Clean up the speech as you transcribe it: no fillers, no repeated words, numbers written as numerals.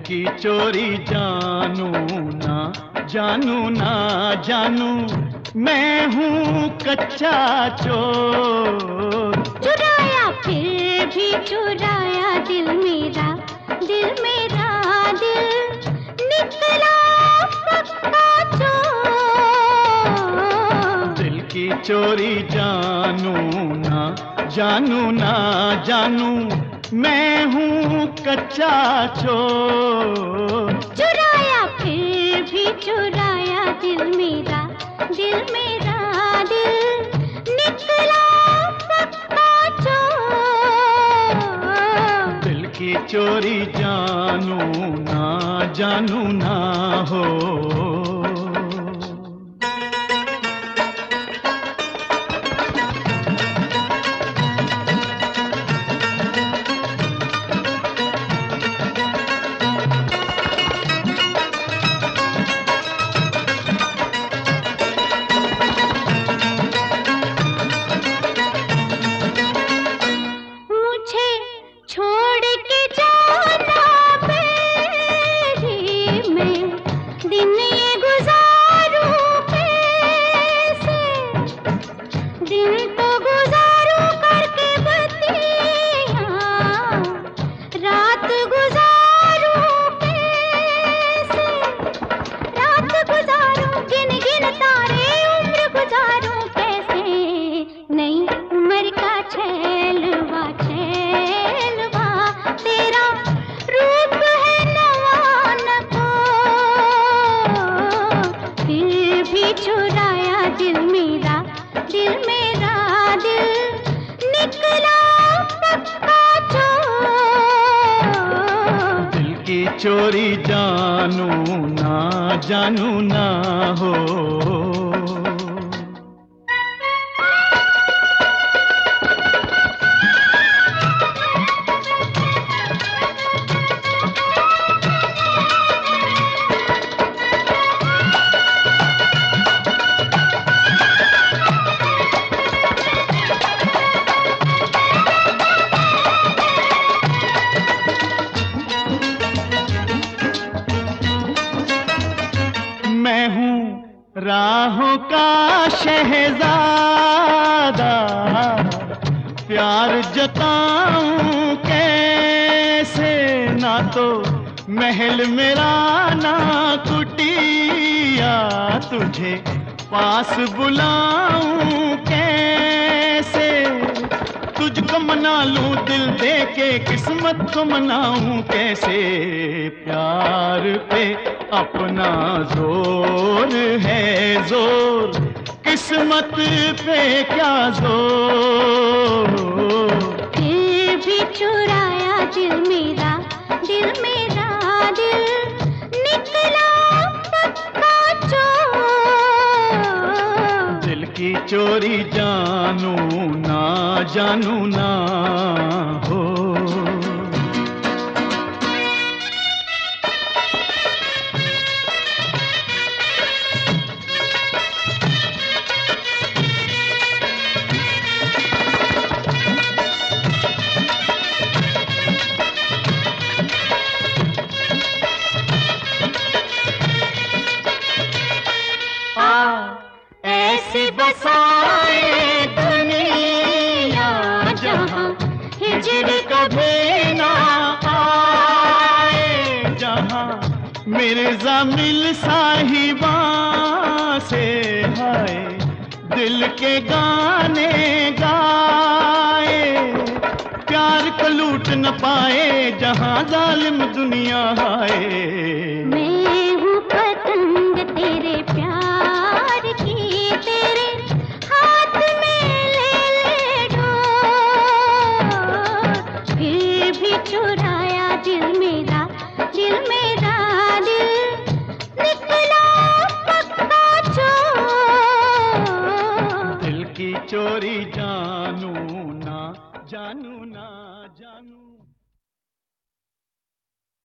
की चोरी जानू ना जानू ना जानू, मैं हूँ कच्चा चोर। चुराया फिर भी चुराया दिल मेरा, दिल मेरा दिल निकला पक्का चोर। दिल की चोरी जानू ना जानू ना जानू, मैं हूँ कच्चा चोर। चुराया फिर भी चुराया दिल मेरा, दिल मेरा दिल निकला पक्का चोर। दिल की चोरी जानू ना हो। छोड़ के जाना बेरी में, दिन ये गुजारूं कैसे? दिन तो गुजारूं करके बत्तियां, रात गुजारूं कैसे? रात गुजारूं गिन गिन तारे, उम्र गुजारूं कैसे? नई उम्र का छेलवा छेलवा, तेरा रूप है नवानको। फिर भी चुराया दिल मेरा, दिल मेरा दिल निकला पक्का चोर। दिल की चोरी जानू ना हो। मैं हूँ राहों का शहजादा, प्यार जताऊं कैसे? ना तो महल मेरा ना कुटिया, तुझे पास बुलाऊं कैसे? तुझको मना लूं दिल दे के, किस्मत को मनाऊं कैसे? प्यार पे अपना जोर है जोर, किस्मत पे क्या जोर? फिर भी चुराया दिल मेरा, दिल मेरा दिल निकला पक्का चोर। दिल की चोरी जानू ना हो। ऐसी बसाए दुनिया जहाँ हिजर कभी ना आए, जहाँ मिर्जा मिल साहिबा से हाय दिल के गाने गाए। प्यार को लूट न पाए जहाँ जालिम दुनिया हाय। मैं हूँ पतंग तेरे प्यार की, तेरे हाथ में ले डोर। फिर भी चुराया दिल मेरा, दिल मेरा दिल निकला पक्का चोर। दिल की चोरी जानू ना जानू।